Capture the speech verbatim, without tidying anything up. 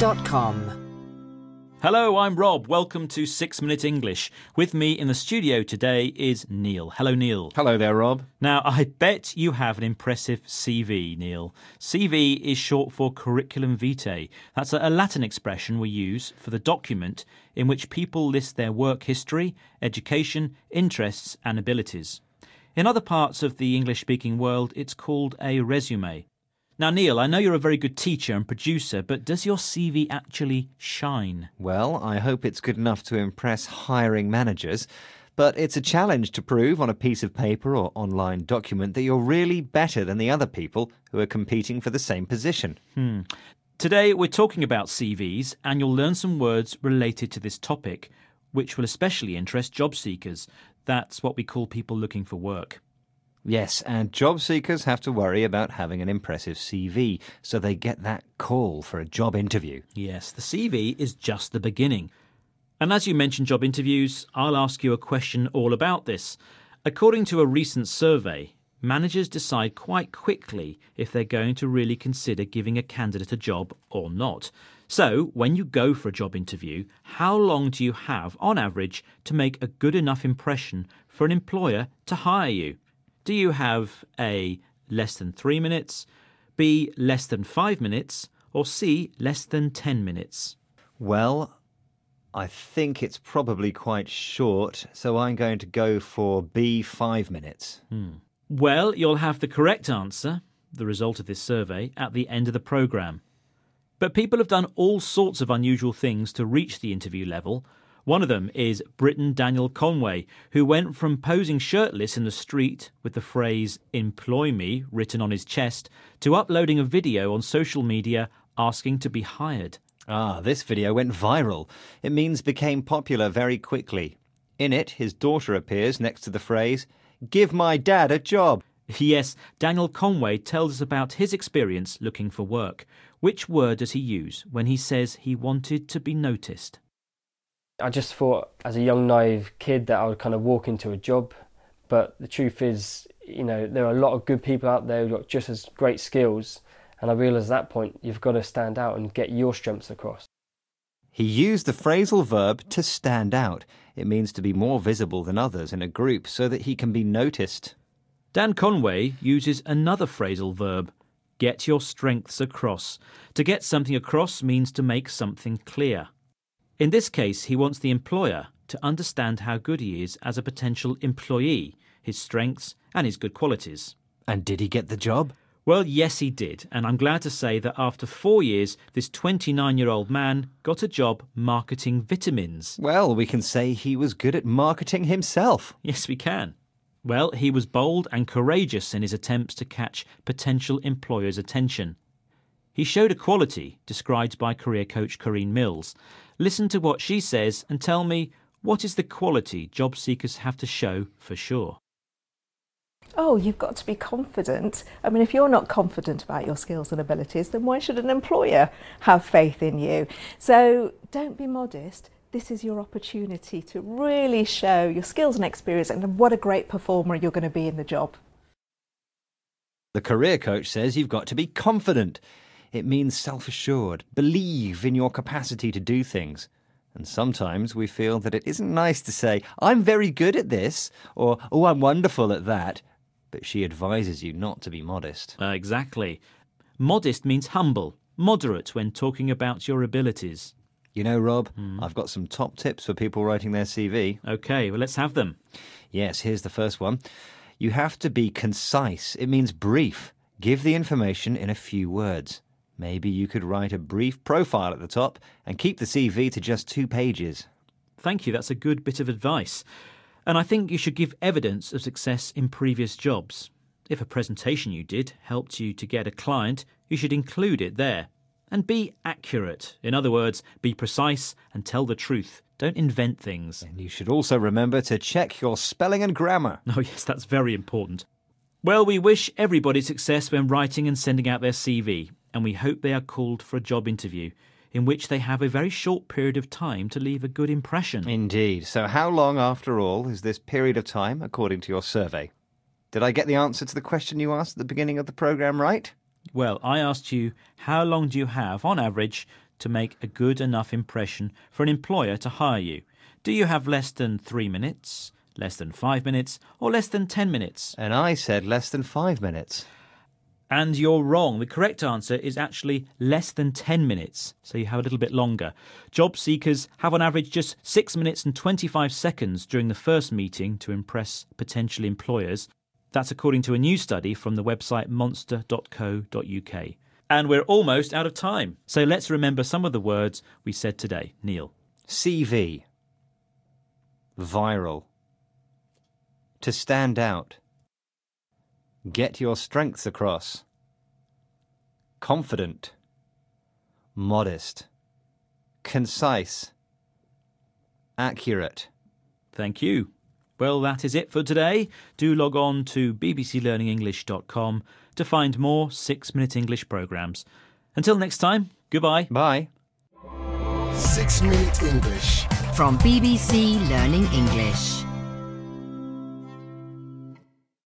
dot com. Hello, I'm Rob. Welcome to Six Minute English. With me in the studio today is Neil. Hello, Neil. Hello there, Rob. Now, I bet you have an impressive C V, Neil. C V is short for curriculum vitae. That's a Latin expression we use for the document in which people list their work history, education, interests and abilities. In other parts of the English-speaking world, it's called a resume. Now, Neil, I know you're a very good teacher and producer, but does your C V actually shine? Well, I hope it's good enough to impress hiring managers, but it's a challenge to prove on a piece of paper or online document that you're really better than the other people who are competing for the same position. Hmm. Today, we're talking about C Vs, and you'll learn some words related to this topic, which will especially interest job seekers. That's what we call people looking for work. Yes, and job seekers have to worry about having an impressive C V, so they get that call for a job interview. Yes, the C V is just the beginning. And as you mentioned job interviews, I'll ask you a question all about this. According to a recent survey, managers decide quite quickly if they're going to really consider giving a candidate a job or not. So, when you go for a job interview, how long do you have, on average, to make a good enough impression for an employer to hire you? Do you have A, less than three minutes, B, less than five minutes, or C, less than ten minutes? Well, I think it's probably quite short, so I'm going to go for B, five minutes. Hmm. Well, you'll have the correct answer, the result of this survey, at the end of the programme. But people have done all sorts of unusual things to reach the interview level. One of them is Briton Daniel Conway, who went from posing shirtless in the street with the phrase "employ me" written on his chest to uploading a video on social media asking to be hired. Ah, this video went viral. It means became popular very quickly. In it, his daughter appears next to the phrase, "Give my dad a job." Yes, Daniel Conway tells us about his experience looking for work. Which word does he use when he says he wanted to be noticed? I just thought as a young naive kid that I would kind of walk into a job, but the truth is, you know, there are a lot of good people out there who've got just as great skills, and I realised at that point you've got to stand out and get your strengths across. He used the phrasal verb to stand out. It means to be more visible than others in a group so that he can be noticed. Dan Conway uses another phrasal verb, get your strengths across. To get something across means to make something clear. In this case, he wants the employer to understand how good he is as a potential employee, his strengths and his good qualities. And did he get the job? Well, yes, he did. And I'm glad to say that after four years, this twenty-nine-year-old man got a job marketing vitamins. Well, we can say he was good at marketing himself. Yes, we can. Well, he was bold and courageous in his attempts to catch potential employers' attention. He showed a quality described by career coach Corinne Mills. Listen to what she says and tell me, what is the quality job seekers have to show for sure? Oh, you've got to be confident. I mean, if you're not confident about your skills and abilities, then why should an employer have faith in you? So don't be modest. This is your opportunity to really show your skills and experience and what a great performer you're going to be in the job. The career coach says you've got to be confident. It means self-assured, believe in your capacity to do things. And sometimes we feel that it isn't nice to say, "I'm very good at this," or "Oh, I'm wonderful at that." But she advises you not to be modest. Uh, exactly. Modest means humble, moderate when talking about your abilities. You know, Rob, Mm. I've got some top tips for people writing their C V. OK, well, let's have them. Yes, here's the first one. You have to be concise. It means brief. Give the information in a few words. Maybe you could write a brief profile at the top and keep the C V to just two pages. Thank you, that's a good bit of advice. And I think you should give evidence of success in previous jobs. If a presentation you did helped you to get a client, you should include it there. And be accurate. In other words, be precise and tell the truth. Don't invent things. And you should also remember to check your spelling and grammar. Oh yes, that's very important. Well, we wish everybody success when writing and sending out their C V, and we hope they are called for a job interview, in which they have a very short period of time to leave a good impression. Indeed. So how long, after all, is this period of time, according to your survey? Did I get the answer to the question you asked at the beginning of the programme right? Well, I asked you, how long do you have, on average, to make a good enough impression for an employer to hire you? Do you have less than three minutes, less than five minutes, or less than ten minutes? And I said less than five minutes. And you're wrong. The correct answer is actually less than ten minutes, so you have a little bit longer. Job seekers have on average just six minutes and twenty-five seconds during the first meeting to impress potential employers. That's according to a new study from the website monster dot co dot uk. And we're almost out of time, so let's remember some of the words we said today. Neil. C V. Viral. To stand out. Get your strengths across. Confident. Modest. Concise. Accurate. Thank you. Well, that is it for today. Do log on to b b c learning english dot com to find more six-minute English programmes. Until next time, goodbye. Bye. Six Minute English from B B C Learning English.